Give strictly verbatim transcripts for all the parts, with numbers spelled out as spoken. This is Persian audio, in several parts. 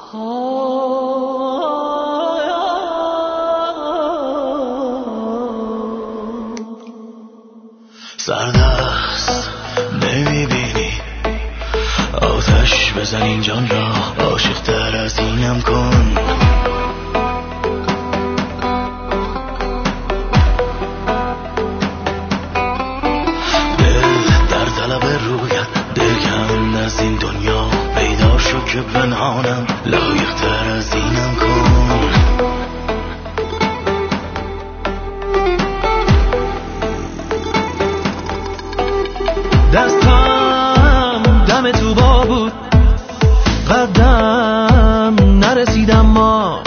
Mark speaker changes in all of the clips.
Speaker 1: سردست نمیبینی آتش بزن این جان را، عاشق تر از اینم کن. دل در طلب رویت، دلکن از این دنیا بیدار شو که پنهانم، لایق تر از اینم کن.
Speaker 2: دستم دم تو با بود، قدم نرسیدم، ما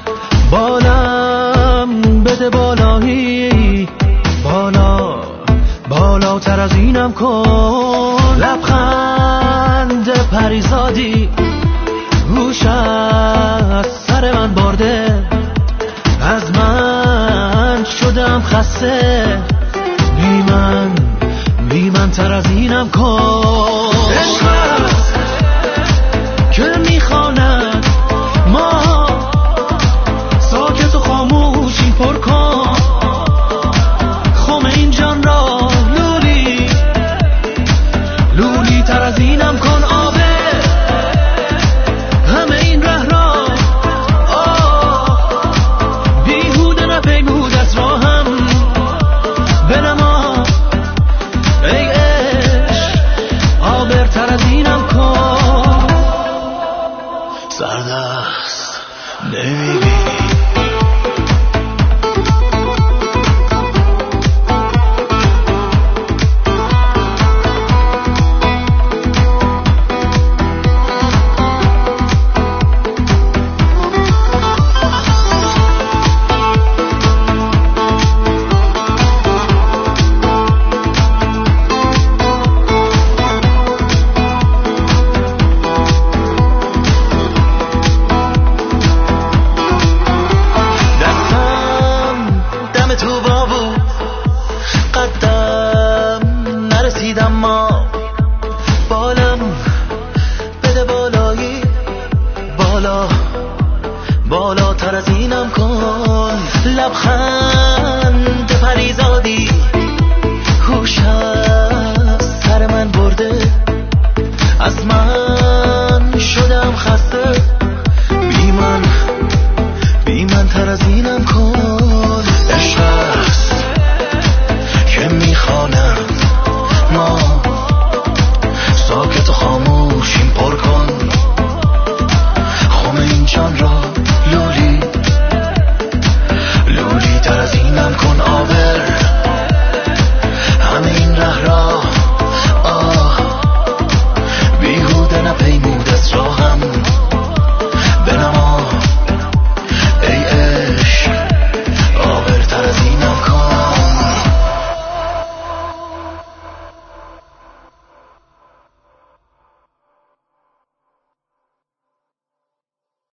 Speaker 2: بالم بده بالایی، بالا بالاتر از اینم کن. لبخند پریزادی گوش از سر من برده، از من شدم خسته، بی من بی من تر از اینم کن. عشق است که میخواند ما ساکت و خاموشی پر کن، خم این جان را لولی لولی تر از اینم کن. آبه همه این ره را آه بیهوده نپیمود از راهم بنما، ای عشق آبرتر از اینم کن.
Speaker 1: سردست نمیبینی تو با بود، قدم نرسیدم، ما بالم بده بالایی، بالا بالاتر از اینم کن. لبخند پریزادی هوش